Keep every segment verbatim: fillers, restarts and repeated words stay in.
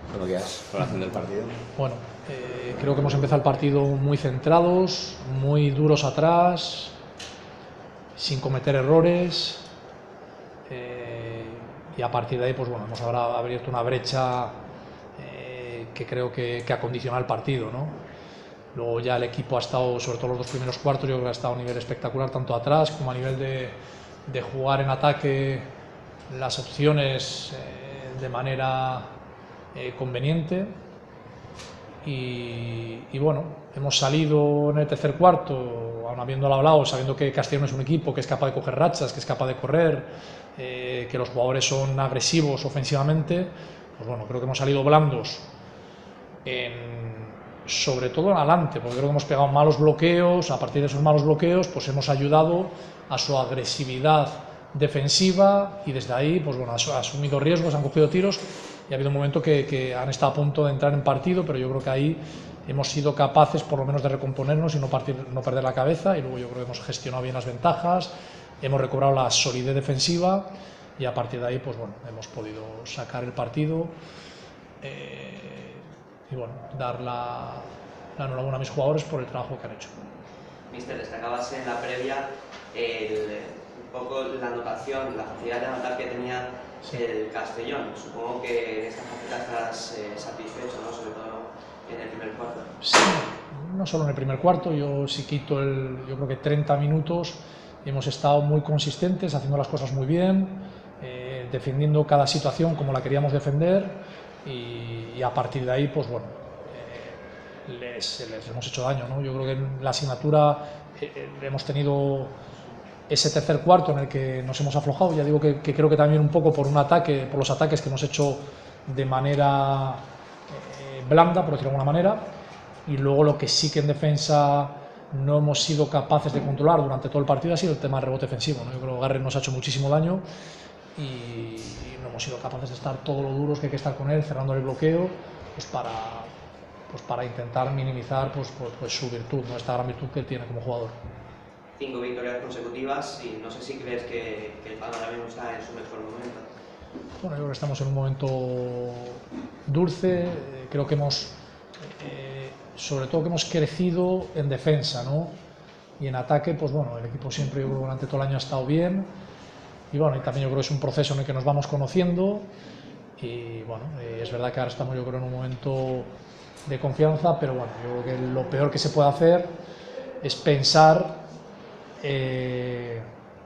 con lo que has valoración del partido. Bueno, eh, creo que hemos empezado el partido muy centrados, muy duros atrás, sin cometer errores, eh, y a partir de ahí pues bueno, hemos ahora abierto una brecha eh, que creo que, que ha condicionado el partido, ¿no? Luego ya el equipo ha estado, sobre todo los dos primeros cuartos, yo creo que ha estado a un nivel espectacular, tanto atrás como a nivel de, de jugar en ataque las opciones eh, de manera eh, conveniente. Y, y bueno, hemos salido en el tercer cuarto, aún habiéndolo hablado, sabiendo que Castellón es un equipo que es capaz de coger rachas, que es capaz de correr, eh, que los jugadores son agresivos ofensivamente. Pues bueno, creo que hemos salido blandos en, sobre todo en adelante, porque creo que hemos pegado malos bloqueos. A partir de esos malos bloqueos pues hemos ayudado a su agresividad defensiva y desde ahí pues bueno, ha asumido riesgos, han cogido tiros y ha habido un momento que, que han estado a punto de entrar en partido, pero yo creo que ahí hemos sido capaces por lo menos de recomponernos y no, partir, no perder la cabeza, y luego yo creo que hemos gestionado bien las ventajas, hemos recobrado la solidez defensiva y a partir de ahí pues bueno, hemos podido sacar el partido. Eh, y bueno, dar la, la enhorabuena a mis jugadores por el trabajo que han hecho. Mister, destacabas en la previa el, un poco la anotación, la facilidad de anotar que tenía sí. el Castellón. Supongo que en esta faceta estás eh, satisfecho, ¿no? Sobre todo en el primer cuarto. Sí, no solo en el primer cuarto, yo sí quito el, yo creo que treinta minutos, hemos estado muy consistentes, haciendo las cosas muy bien, eh, defendiendo cada situación como la queríamos defender. Y, y a partir de ahí, pues bueno, eh, les, les hemos hecho daño, ¿no? Yo creo que en la asignatura eh, hemos tenido ese tercer cuarto en el que nos hemos aflojado. Ya digo que, que creo que también un poco por un ataque, por los ataques que hemos hecho de manera eh, blanda, por decirlo de alguna manera, y luego lo que sí que en defensa no hemos sido capaces de controlar durante todo el partido ha sido el tema del rebote defensivo, ¿no? Yo creo que Garrett nos ha hecho muchísimo daño y no hemos sido capaces de estar todo lo duros que hay que estar con él, cerrando el bloqueo, pues para, pues para intentar minimizar pues, pues, pues su virtud, ¿no? Esta gran virtud que él tiene como jugador. Cinco victorias consecutivas y no sé si crees que, que el Palma ahora mismo está en su mejor momento. Bueno, yo creo que estamos en un momento dulce, eh, creo que hemos, eh, sobre todo que hemos crecido en defensa, ¿no? Y en ataque, pues bueno, el equipo siempre, yo creo, durante todo el año ha estado bien. Y bueno, y también yo creo que es un proceso en el que nos vamos conociendo y bueno, eh, es verdad que ahora estamos yo creo en un momento de confianza, pero bueno, yo creo que lo peor que se puede hacer es pensar eh,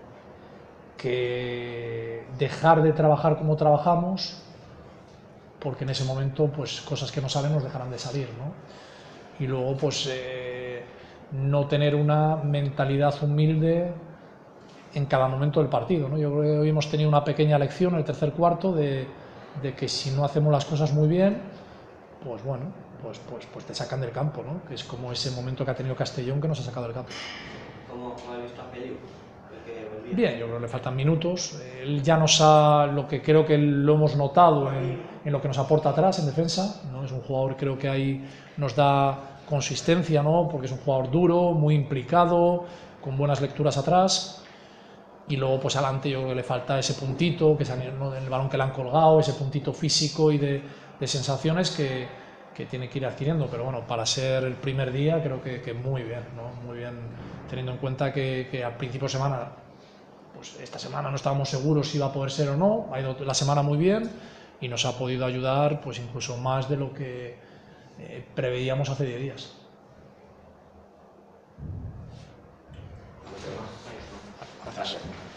que dejar de trabajar como trabajamos, porque en ese momento pues cosas que no sabemos dejarán de salir, ¿no? Y luego pues eh, no tener una mentalidad humilde en cada momento del partido, ¿no? Yo creo que hoy hemos tenido una pequeña lección en el tercer cuarto de, de que si no hacemos las cosas muy bien, pues bueno, pues, pues, pues te sacan del campo, ¿no? Que es como ese momento que ha tenido Castellón que nos ha sacado del campo. ¿Cómo, cómo has visto a Feliu? Bien, yo creo que le faltan minutos. Él ya nos ha, lo que creo que lo hemos notado en, en lo que nos aporta atrás en defensa, ¿no? Es un jugador, creo que ahí nos da consistencia, ¿no? Porque es un jugador duro, muy implicado, con buenas lecturas atrás. Y luego pues adelante yo creo que le falta ese puntito, que es el balón que le han colgado, ese puntito físico y de, de sensaciones que, que tiene que ir adquiriendo, pero bueno, para ser el primer día creo que, que muy bien, ¿no? Muy bien, teniendo en cuenta que, que al principio de semana, pues esta semana no estábamos seguros si iba a poder ser o no, ha ido la semana muy bien y nos ha podido ayudar pues incluso más de lo que eh, preveíamos hace diez días. Gracias.